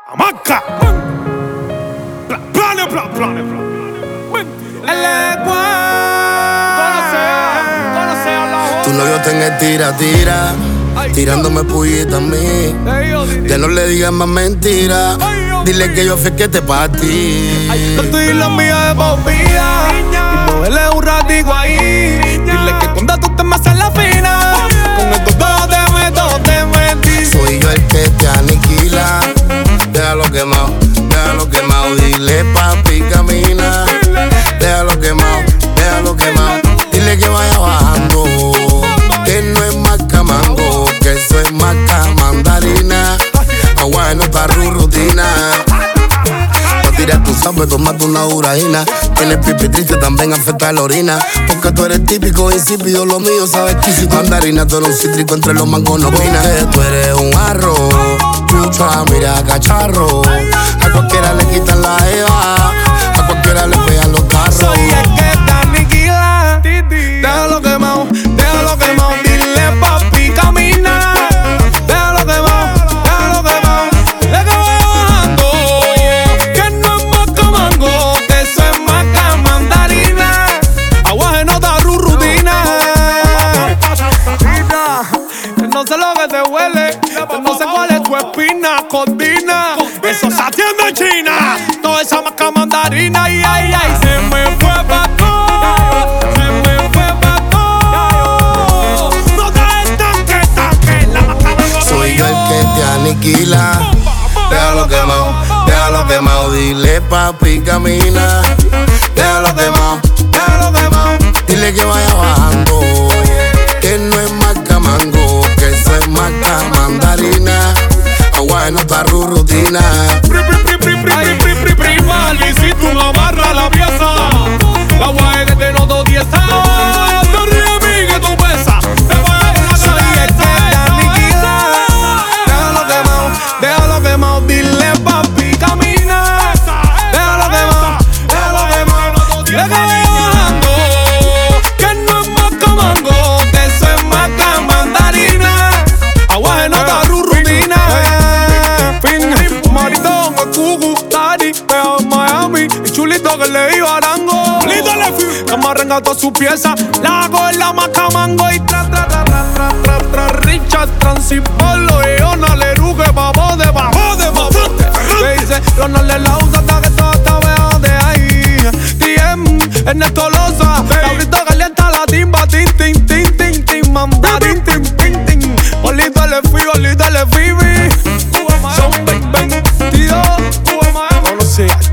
Amaca. Plane. Tu novio te tira, tirándome pullita a mí. Ya no le digas más mentiras. Dile que yo fui que te partí. Tú y la mía de bobía. Y moverle un ratico ahí. Dile que cuando tú te me haces la fina, con estos dos te metí. Soy yo el que te aniquila. Déjalo quemado. Dile papi camina. Déjalo quemado. Dile que vaya bajando, que no es maca mango, que eso es maca mandarina. Agua no está rutina. No tiras tu sabes, tomate una uragina. Tienes pipi triste, también afecta la orina. Porque tú eres típico, insípido, lo mío sabes que si mandarina, tú eres un cítrico, entre los mangos no opina. Tú eres un arroz, chucha, mira cacharro. A cualquiera le quitan la eva, a cualquiera le pegan los carros. Soy el que te aniquila. Déjalo quemado. Dile papi camina. Déjalo quemado. Dile que vaya bajando, que no es maca mango, que eso es maca mandarina. Aguaje no da rutina. Que no sé lo que te huele, que no sé cuál es tu espina. Coordina, eso se atiende en China. Toda esa maca mandarina. Ay, se me fue pa' todo. No te estanques, la maca mango. Soy yo el que te aniquila. Déjalo quemado. Dile papi camina. Déjalo quemado. Dile que vaya bajando, que no es maca mango, que eso es maca mandarina. Agua no está rutina. Prima, Luisito, una barra la pieza. La guay que te noto 10 años. Te ríes a mí que tú pesas. Soy el que te aniquila. Déjalo quemado. Dile papi camina. Déjalo quemado. Dile que vaya bajando, que no es maca mango, que eso es maca mandarina. Aguaje no da rutina. Maritón, el cucu, Dari, pegado en Miami. Y chulito que le iba arango. Que me arrenga toda su pieza. La hago en la maca mango. Y tra. Richard, Transipolo. Y Ona Leru, que babo de babote. Me dice, Ronald le la usa hasta que todo está veo de ahí. DM, Ernesto Loza. Laurito calienta la timba. Tin, mandarín, tin. Olita le fui, Son 22. No lo sé.